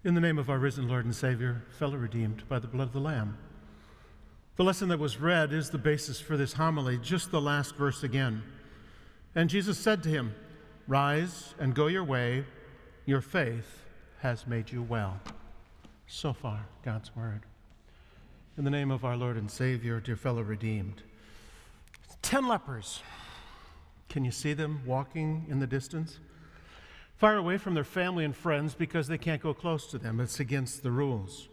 In the name of our risen Lord and Savior, fellow redeemed by the blood of the Lamb. The lesson that was read is the basis for this homily, just the last verse again. And Jesus said to him, "Rise and go your way, your faith has made you well." So far, God's word. In the name of our Lord and Savior, dear fellow redeemed. 10 lepers. Can you see them walking in the distance? Far away from their family and friends because they can't go close to them. It's against the rules.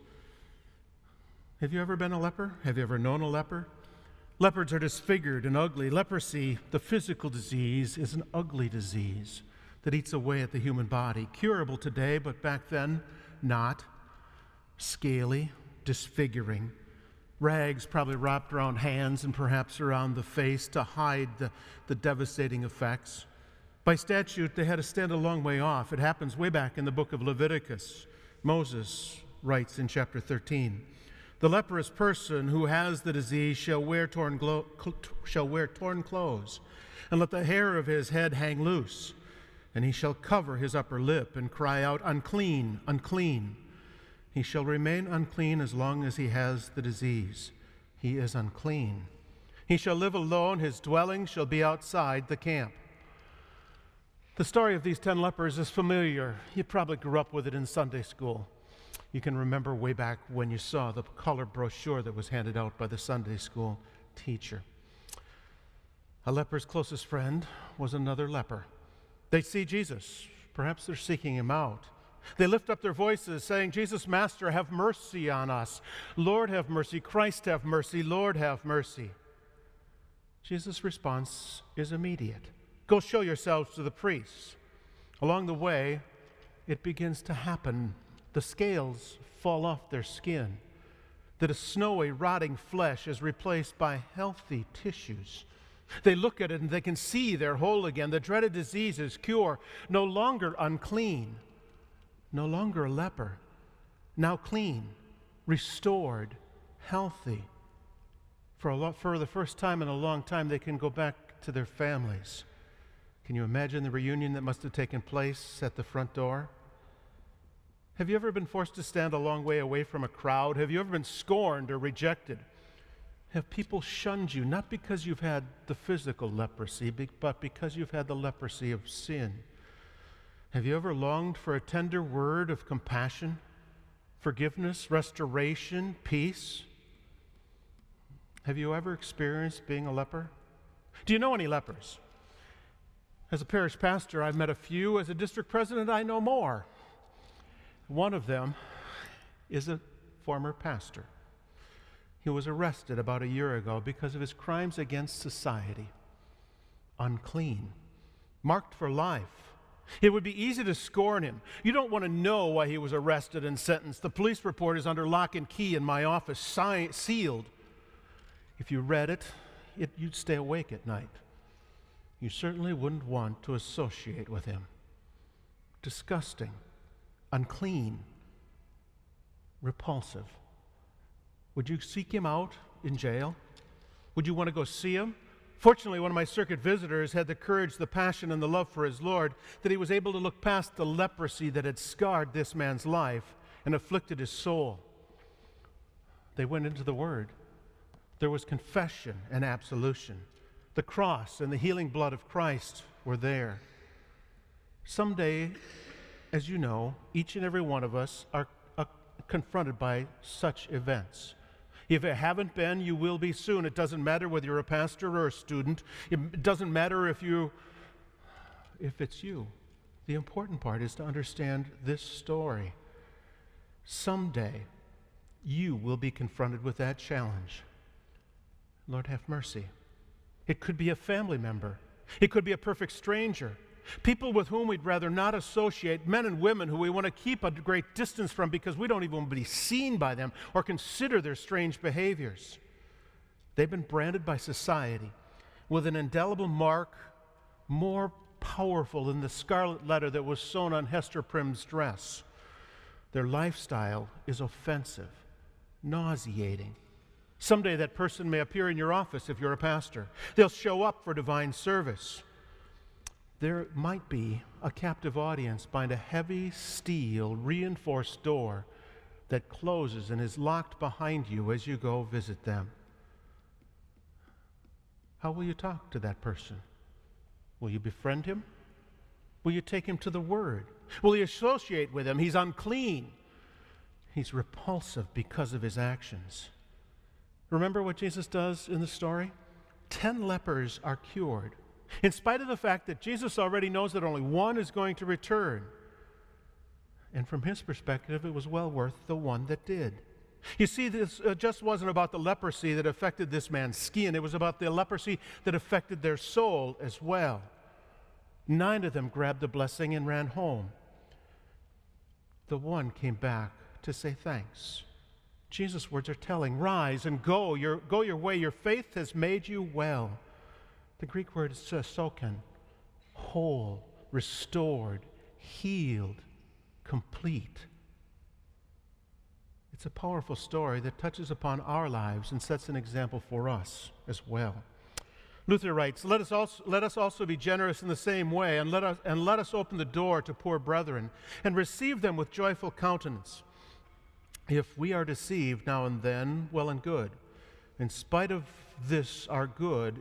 Have you ever been a leper? Have you ever known a leper? Leopards are disfigured and ugly. Leprosy, the physical disease, is an ugly disease that eats away at the human body. Curable today, but back then, not. Scaly, disfiguring. Rags probably wrapped around hands and perhaps around the face to hide the devastating effects. By statute, they had to stand a long way off. It happens way back in the book of Leviticus. Moses writes in chapter 13, "The leprous person who has the disease shall wear torn clothes, and let the hair of his head hang loose, and he shall cover his upper lip and cry out, 'Unclean, unclean.' He shall remain unclean as long as he has the disease. He is unclean. He shall live alone. His dwelling shall be outside the camp." The story of these 10 lepers is familiar. You probably grew up with it in Sunday school. You can remember way back when you saw the color brochure that was handed out by the Sunday school teacher. A leper's closest friend was another leper. They see Jesus. Perhaps they're seeking him out. They lift up their voices saying, "Jesus, Master, have mercy on us. Lord, have mercy. Christ, have mercy. Lord, have mercy." Jesus' response is immediate. "Go show yourselves to the priests." Along the way, it begins to happen. The scales fall off their skin. That a snowy, rotting flesh is replaced by healthy tissues. They look at it and they can see they're whole again. The dreaded disease is cured. No longer unclean. No longer a leper. Now clean, restored, healthy. For the first time in a long time, they can go back to their families. Can you imagine the reunion that must have taken place at the front door? Have you ever been forced to stand a long way away from a crowd? Have you ever been scorned or rejected? Have people shunned you, not because you've had the physical leprosy, but because you've had the leprosy of sin? Have you ever longed for a tender word of compassion, forgiveness, restoration, peace? Have you ever experienced being a leper? Do you know any lepers? As a parish pastor, I've met a few. As a district president, I know more. One of them is a former pastor. He was arrested about a year ago because of his crimes against society. Unclean, marked for life. It would be easy to scorn him. You don't want to know why he was arrested and sentenced. The police report is under lock and key in my office, sealed. If you read it, you'd stay awake at night. You certainly wouldn't want to associate with him. Disgusting, unclean, repulsive. Would you seek him out in jail? Would you want to go see him? Fortunately, one of my circuit visitors had the courage, the passion, and the love for his Lord that he was able to look past the leprosy that had scarred this man's life and afflicted his soul. They went into the Word. There was confession and absolution. The cross and the healing blood of Christ were there. Someday, as you know, each and every one of us are confronted by such events. If it haven't been, you will be soon. It doesn't matter whether you're a pastor or a student. It doesn't matter if it's you. The important part is to understand this story. Someday, you will be confronted with that challenge. Lord, have mercy. It could be a family member. It could be a perfect stranger. People with whom we'd rather not associate, men and women who we want to keep a great distance from because we don't even want to be seen by them or consider their strange behaviors. They've been branded by society with an indelible mark more powerful than the scarlet letter that was sewn on Hester Prynne's dress. Their lifestyle is offensive, nauseating. Someday that person may appear in your office if you're a pastor. They'll show up for divine service. there might be a captive audience behind a heavy steel reinforced door that closes and is locked behind you as you go visit them. How will you talk to that person? Will you befriend him? Will you take him to the Word? Will you associate with him? He's unclean. He's repulsive because of his actions. Remember what Jesus does in the story? 10 lepers are cured, in spite of the fact that Jesus already knows that only one is going to return. And from his perspective, it was well worth the one that did. You see, this just wasn't about the leprosy that affected this man's skin. It was about the leprosy that affected their soul as well. 9 of them grabbed the blessing and ran home. The one came back to say thanks. Jesus' words are telling, rise and go your way. Your faith has made you well. The Greek word is soken, whole, restored, healed, complete. It's a powerful story that touches upon our lives and sets an example for us as well. Luther writes, let us also be generous in the same way, and let us open the door to poor brethren, and receive them with joyful countenance. If we are deceived now and then, well and good. In spite of this, our goodwill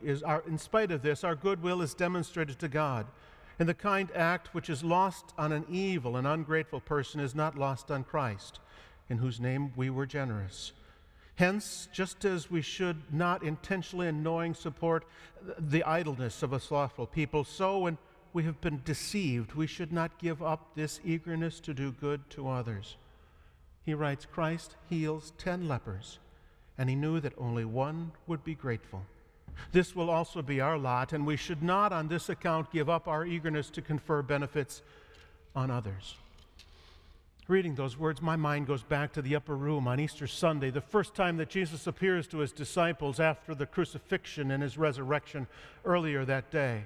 is demonstrated to God. And the kind act which is lost on an evil and ungrateful person is not lost on Christ, in whose name we were generous. Hence, just as we should not intentionally and knowing support the idleness of a slothful people, so when we have been deceived, we should not give up this eagerness to do good to others. He writes, Christ heals 10 lepers, and he knew that only one would be grateful. This will also be our lot, and we should not on this account give up our eagerness to confer benefits on others. Reading those words, my mind goes back to the upper room on Easter Sunday, the first time that Jesus appears to his disciples after the crucifixion and his resurrection earlier that day.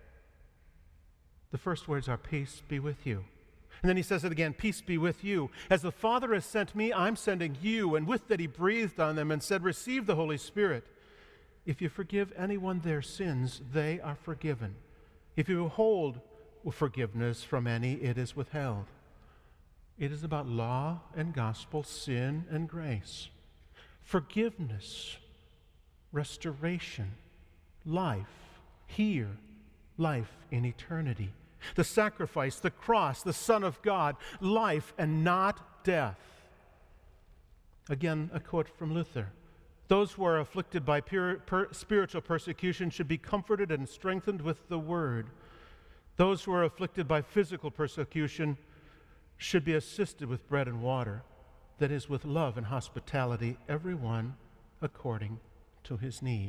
The first words are, peace be with you. And then he says it again, peace be with you. As the Father has sent me, I'm sending you. And with that he breathed on them and said, receive the Holy Spirit. If you forgive anyone their sins, they are forgiven. If you withhold forgiveness from any, it is withheld. It is about law and gospel, sin and grace, forgiveness, restoration, life here, life in eternity, the sacrifice, the cross, the Son of God, life and not death. Again, a quote from Luther. Those who are afflicted by spiritual persecution should be comforted and strengthened with the word. Those who are afflicted by physical persecution should be assisted with bread and water, that is, with love and hospitality, everyone according to his need.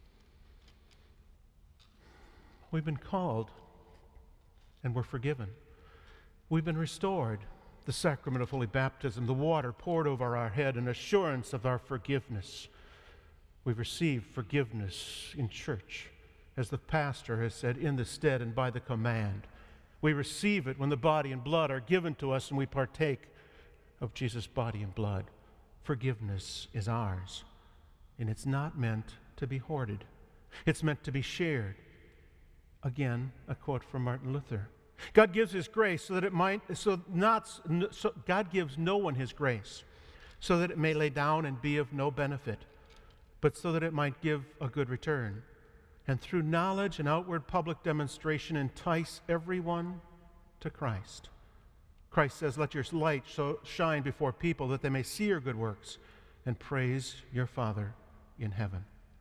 We've been called and we're forgiven. We've been restored. The sacrament of holy baptism, the water poured over our head, an assurance of our forgiveness. We've received forgiveness in church, as the pastor has said, in the stead and by the command. We receive it when the body and blood are given to us and we partake of Jesus' body and blood. Forgiveness is ours, and it's not meant to be hoarded. It's meant to be shared. Again, a quote from Martin Luther. God gives his grace so that it might, God gives no one his grace so that it may lay down and be of no benefit, but so that it might give a good return. And through knowledge and outward public demonstration entice everyone to Christ. Christ says, let your light so shine before people that they may see your good works and praise your Father in heaven.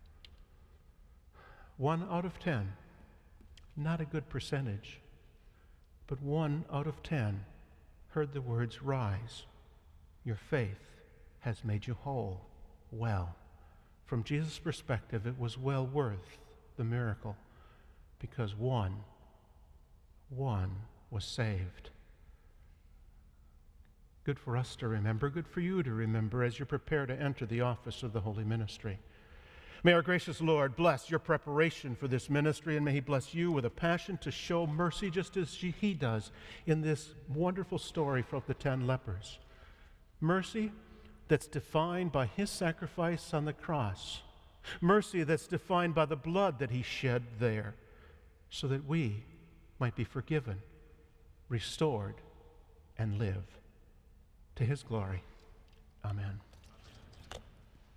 1 out of 10, not a good percentage, but 1 out of 10 heard the words, rise, your faith has made you whole. Well, from Jesus' perspective, it was well worth the miracle, because one was saved. Good for us to remember, good for you to remember as you prepare to enter the office of the holy ministry. May our gracious Lord bless your preparation for this ministry, and may he bless you with a passion to show mercy just as he does in this wonderful story from the 10 lepers. Mercy that's defined by his sacrifice on the cross. Mercy that's defined by the blood that he shed there, so that we might be forgiven, restored, and live. To his glory. Amen.